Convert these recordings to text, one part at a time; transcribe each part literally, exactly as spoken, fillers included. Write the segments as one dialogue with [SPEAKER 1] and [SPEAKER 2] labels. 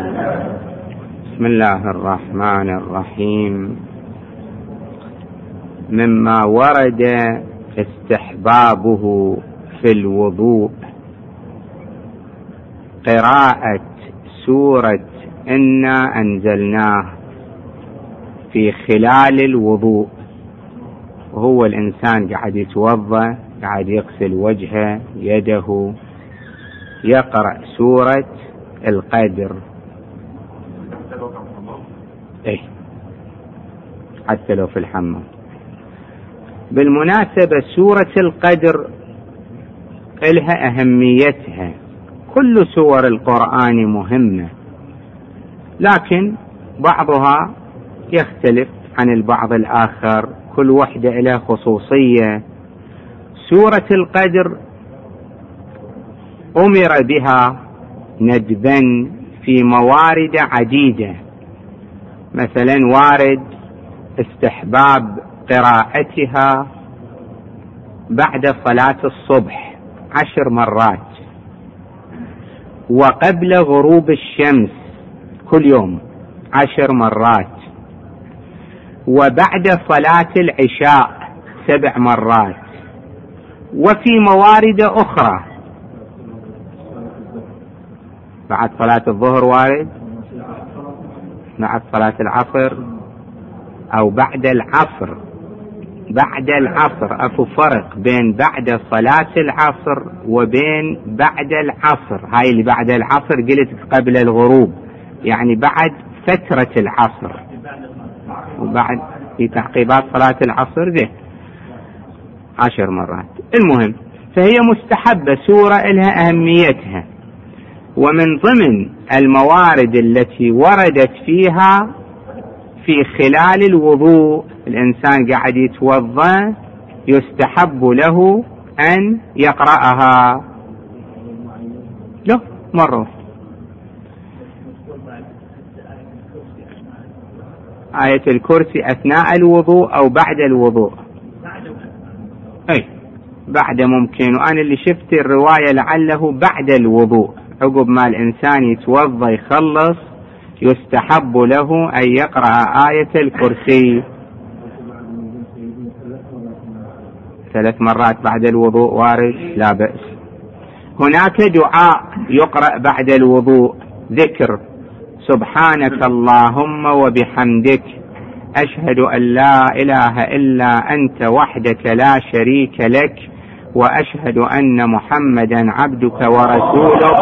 [SPEAKER 1] بسم الله الرحمن الرحيم. مما ورد استحبابه في الوضوء قراءة سورة إنا أنزلناه في خلال الوضوء، وهو الإنسان قاعد يتوضأ قاعد يغسل وجهه يده يقرأ سورة القدر. إيه حتى لو في الحمام. بالمناسبة سورة القدر لها أهميتها، كل سور القرآن مهمة، لكن بعضها يختلف عن البعض الآخر، كل وحدة لها خصوصية. سورة القدر أمر بها ندبا في موارد عديدة، مثلا وارد استحباب قراءتها بعد صلاة الصبح عشر مرات، وقبل غروب الشمس كل يوم عشر مرات، وبعد صلاة العشاء سبع مرات. وفي موارد أخرى بعد صلاة الظهر وارد، بعد صلاة العصر أو بعد العصر. بعد العصر أكو فرق بين بعد صلاة العصر وبين بعد العصر. هاي اللي بعد العصر قلت قبل الغروب، يعني بعد فترة العصر، وبعد في تعقيبات صلاة العصر ده عشر مرات. المهم، فهي مستحبة، سورة لها أهميتها. ومن ضمن الموارد التي وردت فيها في خلال الوضوء، الإنسان قاعد يتوضأ يستحب له أن يقرأها له مرة. آية الكرسي أثناء الوضوء أو بعد الوضوء؟ أي بعد ممكن، وأنا اللي شفت الرواية لعله بعد الوضوء، عقب ما الإنسان يتوضأ يخلص يستحب له أن يقرأ آية الكرسي ثلاث مرات بعد الوضوء وارد، لا بأس. هناك دعاء يقرأ بعد الوضوء، ذكر سبحانك اللهم وبحمدك أشهد أن لا إله إلا أنت وحدك لا شريك لك وأشهد أن محمدا عبدك ورسولك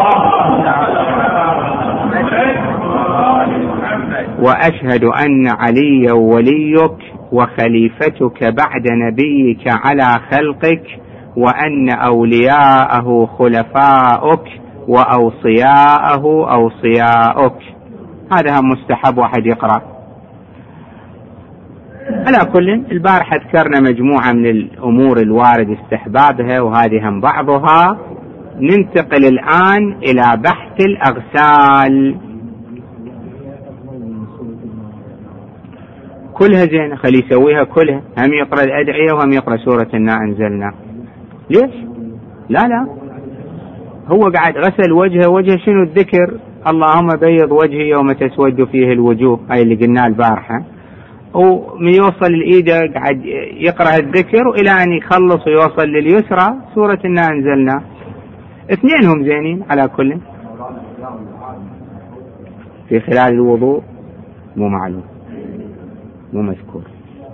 [SPEAKER 1] وأشهد أن عليا وليك وخليفتك بعد نبيك على خلقك وأن أولياءه خلفاؤك وأوصياءه أوصياؤك. هذا مستحب واحد يقرأ. على كل، البارحة ذكرنا مجموعة من الأمور الوارد استحبابها، وهذه هم بعضها. ننتقل الآن إلى بحث الأغسال. كلها زين، خلي يسويها كلها، هم يقرأ الأدعية وهم يقرأ سورة إنا أنزلنا. ليش؟ لا لا، هو قاعد غسل وجهه، وجهه شنو الذكر؟ اللهم بيض وجهي يوم تسود فيه الوجوه، هاي اللي قلناه البارحة. ومن يوصل الإيدة قاعد يقرأ الذكر، وإلى أن يخلص ويوصل لليسرى سورة إنا أنزلنا. اثنينهم زينين. على كل، في خلال الوضوء مو معلوم، مو مذكور.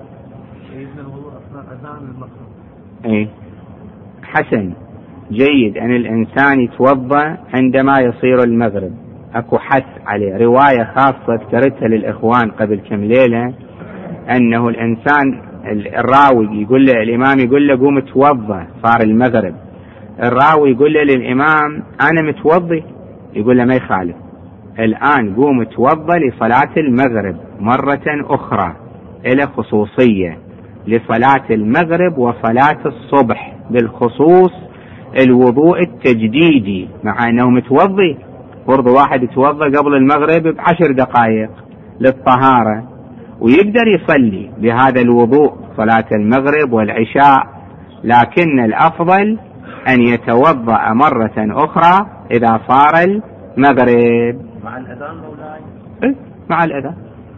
[SPEAKER 1] اي حسن، جيد أن الإنسان يتوضأ عندما يصير المغرب. أكو حث عليه، رواية خاصة ذكرتها للإخوان قبل كم ليلة، أنه الإنسان الراوي يقول له، الإمام يقول له قوم توضأ، صار المغرب، الراوي يقول له للإمام أنا متوضي، يقول له ما يخالف، الآن قوم توضأ لصلاة المغرب مرة أخرى، إلى خصوصية لصلاة المغرب وصلاة الصبح، بالخصوص الوضوء التجديدي، مع أنه متوضي. فرض واحد يتوضأ قبل المغرب بعشر دقائق للطهارة ويقدر يصلي بهذا الوضوء صلاة المغرب والعشاء، لكن الأفضل أن يتوضأ مرة أخرى إذا صار المغرب.
[SPEAKER 2] مع الأذان مولاي؟
[SPEAKER 1] إيه مع الأذان.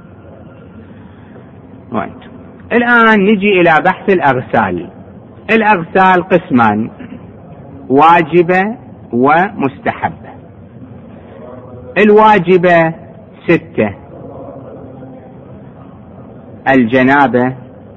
[SPEAKER 1] وانت. الآن نجي إلى بحث الأغسال. الأغسال قسمان: واجبة ومستحبة. الواجبة ستة: الجنابة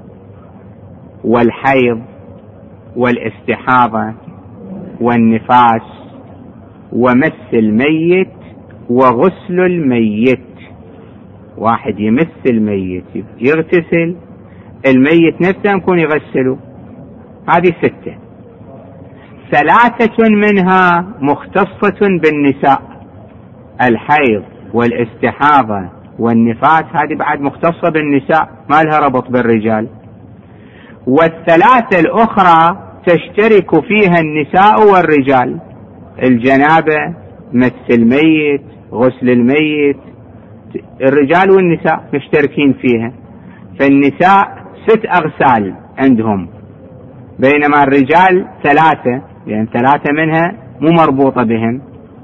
[SPEAKER 1] والحيض والاستحاضة والنفاس ومس الميت وغسل الميت. واحد يمس الميت، يغتسل الميت نفسه يكون يغسله. هذه ستة. ثلاثة منها مختصة بالنساء: الحيض والاستحاضة والنفاس، هذه بعد مختصة بالنساء ما لها ربط بالرجال. والثلاثة الأخرى تشترك فيها النساء والرجال: الجنابة، مس الميت، غسل الميت، الرجال والنساء مشتركين فيها. فالنساء ست أغسال عندهم، بينما الرجال ثلاثة، لأن ثلاثة منها مو مربوطة بهم.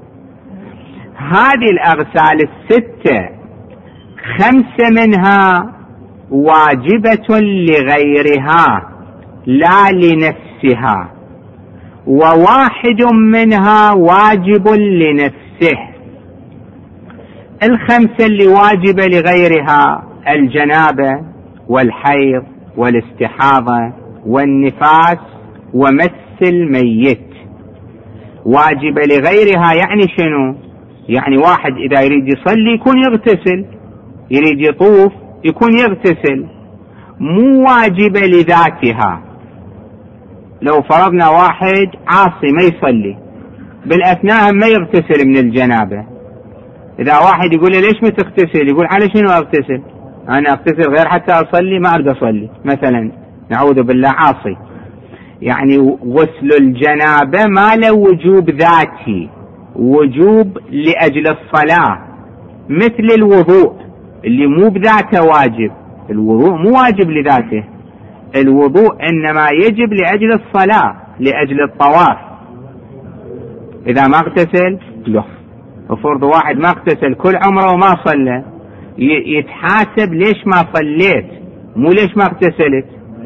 [SPEAKER 1] هذه الأغسال الستة خمسة منها واجبة لغيرها لا لنفسها، وواحد منها واجب لنفسه. الخمسة اللي واجبة لغيرها: الجنابة والحيض والاستحاضة والنفاس ومس الميت. واجبة لغيرها يعني شنو؟ يعني واحد إذا يريد يصلي يكون يغتسل، يريد يطوف يكون يغتسل، مو واجبة لذاتها. لو فرضنا واحد عاصي ما يصلي، بالأثناء ما يغتسل من الجنابة، إذا واحد يقول لي ليش ما تغتسل؟ يقول على شنو أغتسل؟ أنا أغتسل غير حتى أصلي، ما أريد أصلي مثلا، نعوذ بالله، عاصي. يعني غسل الجنابة ما له وجوب ذاتي، وجوب لأجل الصلاة، مثل الوضوء اللي مو بذاته واجب. الوضوء مو واجب لذاته، الوضوء إنما يجب لأجل الصلاة، لأجل الطواف. إذا ما اغتسل لا، وفرض واحد ما اغتسل كل عمره وما صلى، يتحاسب ليش ما صليت، مو ليش ما اغتسلت.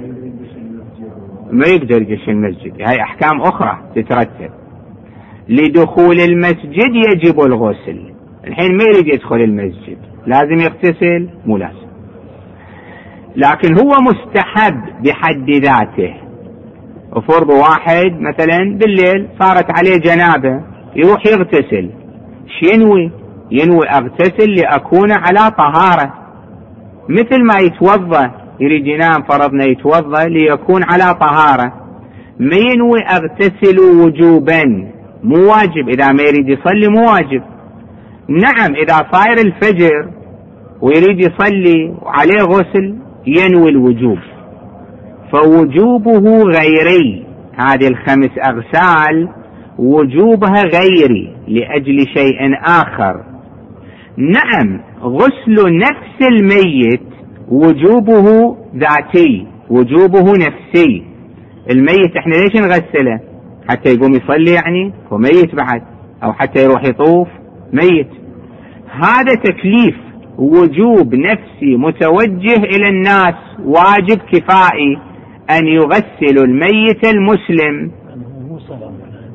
[SPEAKER 1] ما يقدر يجيش المسجد، هاي أحكام أخرى تترتب. لدخول المسجد يجب الغسل، الحين ما يريد يدخل المسجد لازم يغتسل؟ مو لازم. لكن هو مستحب بحد ذاته. وفرض واحد مثلا بالليل صارت عليه جنابة، يروح يغتسل، شينوي؟ ينوي أغتسل لأكون على طهارة، مثل ما يتوضأ يريد ينام، فرضنا يتوضأ ليكون على طهارة، ما ينوي أغتسل وجوبا، مو واجب. إذا ما يريد يصلي مو واجب. نعم إذا صاير الفجر ويريد يصلي وعليه غسل ينوي الوجوب، فوجوبه غيري. هذه الخمس أغسال وجوبها غيري لأجل شيء آخر. نعم غسل نفس الميت وجوبه ذاتي، وجوبه نفسي. الميت احنا ليش نغسله؟ حتى يقوم يصلي، يعني هو ميت بعد، او حتى يروح يطوف ميت. هذا تكليف وجوب نفسي متوجه الى الناس، واجب كفائي ان يغسلوا الميت المسلم.
[SPEAKER 2] مو صلاة،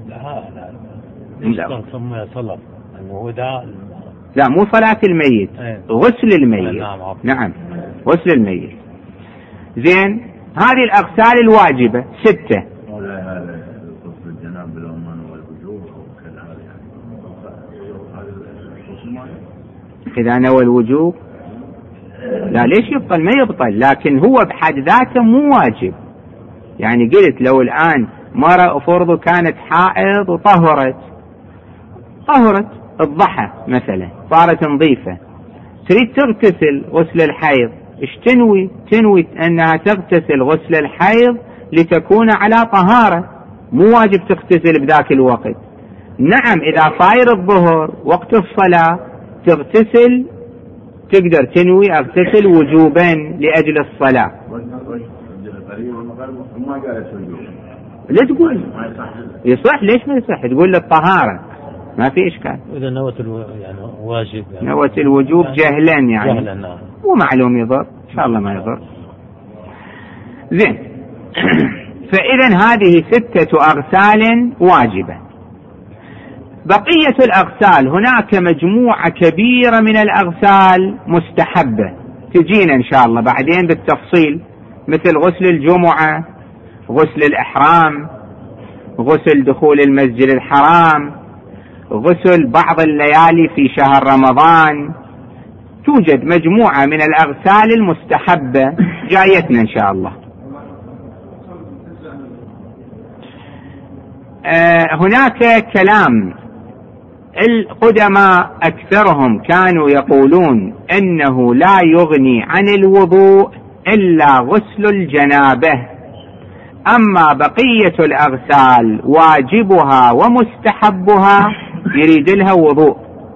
[SPEAKER 2] لا لا صلاة، لا
[SPEAKER 1] مو صلاة الميت، غسل الميت. نعم غسل الميت. زين، هذه الأغسال الواجبة ستة. إذا نوى الوجوب لا، ليش يبطل؟ ما يبطل، لكن هو بحد ذاته مو واجب. يعني قلت لو الآن مرة فرض كانت حائض وطهرت، طهرت الضحى مثلا، صارت نظيفة، تريد تغتسل غسل الحيض، ايش تنوي؟ تنوي انها تغتسل غسل الحيض لتكون على طهارة، مو واجب تغتسل بذاك الوقت. نعم إذا صاير الظهر وقت الصلاة تغتسل، تقدر تنوي اغتسل وجوبا لأجل الصلاة. لا تقول يصح، ليش ما يصح؟ تقول للطهارة، ما في إشكال.
[SPEAKER 2] إذا نوة الو... يعني واجب يعني
[SPEAKER 1] نوة الوجوب جهلا يعني
[SPEAKER 2] جهلا نعم.
[SPEAKER 1] ومعلوم يضر إن شاء الله ما يضر. زين. فإذا هذه ستة أغسال واجبة. بقية الأغسال هناك مجموعة كبيرة من الأغسال مستحبة تجينا إن شاء الله بعدين بالتفصيل، مثل غسل الجمعة، غسل الإحرام، غسل دخول المسجد الحرام، غسل بعض الليالي في شهر رمضان. توجد مجموعة من الأغسال المستحبة جايتنا إن شاء الله. آه هناك كلام القدماء أكثرهم كانوا يقولون أنه لا يغني عن الوضوء إلا غسل الجنابة، أما بقية الأغسال واجبها ومستحبها يريد لها وضوء.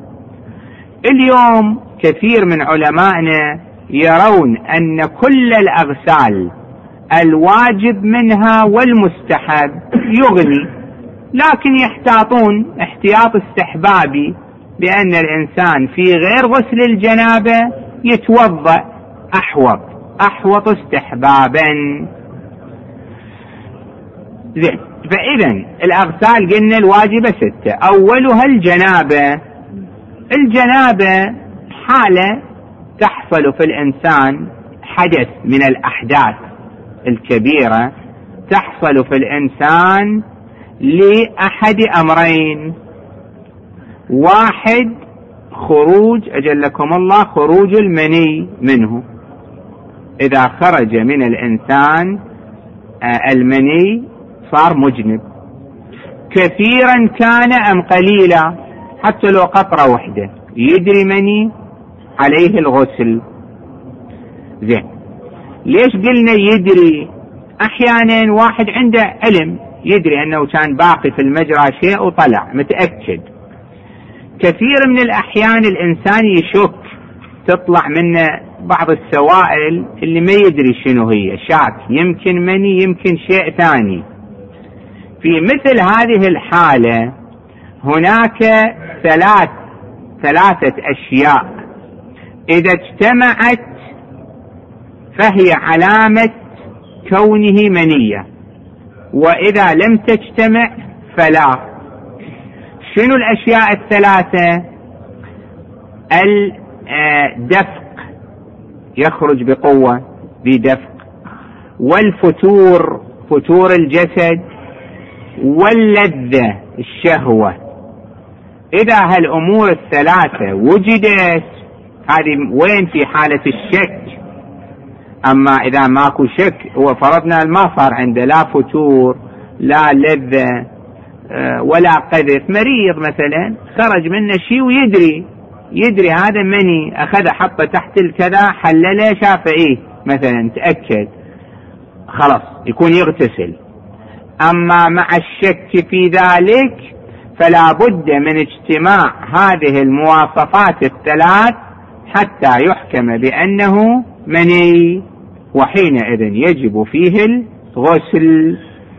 [SPEAKER 1] اليوم كثير من علمائنا يرون أن كل الأغسال الواجب منها والمستحب يغني، لكن يحتاطون احتياط استحبابي بأن الإنسان في غير غسل الجنابة يتوضأ أحوط أحوط استحبابا. زين. فإذا الأغسال قلنا الواجبة ستة. أولها الجنابة. الجنابة حالة تحصل في الإنسان، حدث من الأحداث الكبيرة تحصل في الإنسان لأحد أمرين: واحد خروج أجلكم الله خروج المني منه، إذا خرج من الإنسان المني صار مجنب، كثيرا كان أم قليلا، حتى لو قطرة واحدة يدري مني عليه الغسل. زين. ليش قلنا يدري؟ أحيانا واحد عنده علم يدري أنه كان باقي في المجرى شيء وطلع متأكد. كثير من الأحيان الإنسان يشك تطلع منه بعض السوائل اللي ما يدري شنو هي، شاك يمكن مني يمكن شيء ثاني. في مثل هذه الحالة هناك ثلاث ثلاثة أشياء إذا اجتمعت فهي علامة كونه منية، وإذا لم تجتمع فلا. شنو الأشياء الثلاثة؟ الدفق، يخرج بقوة بدفق، والفتور فتور الجسد، واللذة الشهوة. إذا هالأمور الثلاثة وجدت هذه وين في حالة الشك. أما إذا ماكو شك هو فرضنا ما صار عنده لا فتور لا لذة ولا قذف، مريض مثلا خرج منه شيء ويدري يدري هذا مني، أخذ حطه تحت الكذا حلله شاف إيه مثلا تأكد خلاص يكون يغتسل. أما مع الشك في ذلك فلا بد من اجتماع هذه المواصفات الثلاث حتى يحكم بأنه مني، وحينئذ يجب فيه الغسل.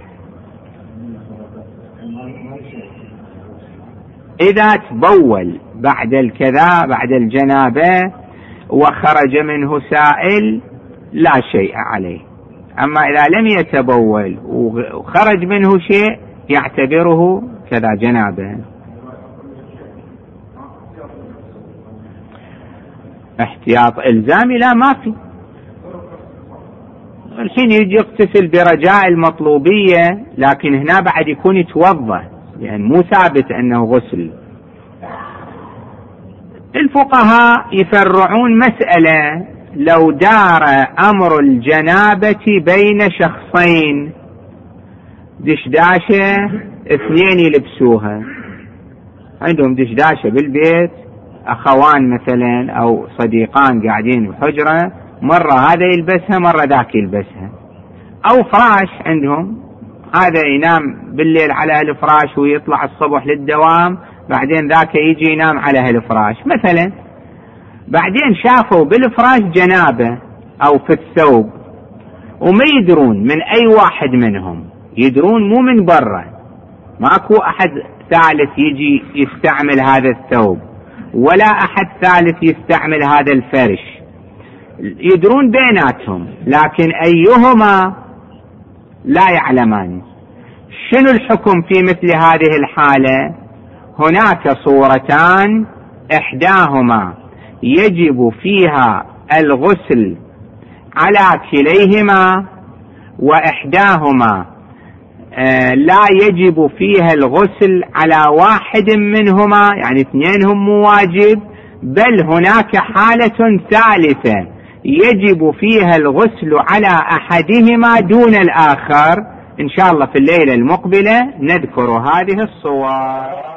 [SPEAKER 1] إذا تبول بعد الكذا بعد الجنابة وخرج منه سائل لا شيء عليه، أما إذا لم يتبول وخرج منه شيء يعتبره كذا جنابة. احتياط إلزامي لا ما في. الحين يجي يغتسل برجاء المطلوبية، لكن هنا بعد يكون يتوضأ لأن يعني مو ثابت أنه غسل. الفقهاء يفرعون مسألة: لو دار أمر الجنابة بين شخصين، دشداشة اثنين يلبسوها، عندهم دشداشة بالبيت، أخوان مثلا أو صديقان قاعدين بحجرة، مرة هذا يلبسها مرة ذاك يلبسها، أو فراش عندهم، هذا ينام بالليل على الفراش ويطلع الصبح للدوام، بعدين ذاك يجي ينام على الفراش مثلا. بعدين شافوا بالفراش جنابة أو في الثوب وما يدرون من أي واحد منهم، يدرون مو من برا، ماكو أحد ثالث يجي يستعمل هذا الثوب، ولا أحد ثالث يستعمل هذا الفرش، يدرون بيناتهم، لكن أيهما لا يعلمان. شنو الحكم في مثل هذه الحالة؟ هناك صورتان، إحداهما يجب فيها الغسل على كليهما، وإحداهما لا يجب فيها الغسل على واحد منهما، يعني اثنينهم مو واجب، بل هناك حالة ثالثة يجب فيها الغسل على أحدهما دون الآخر. إن شاء الله في الليلة المقبلة نذكر هذه الصور.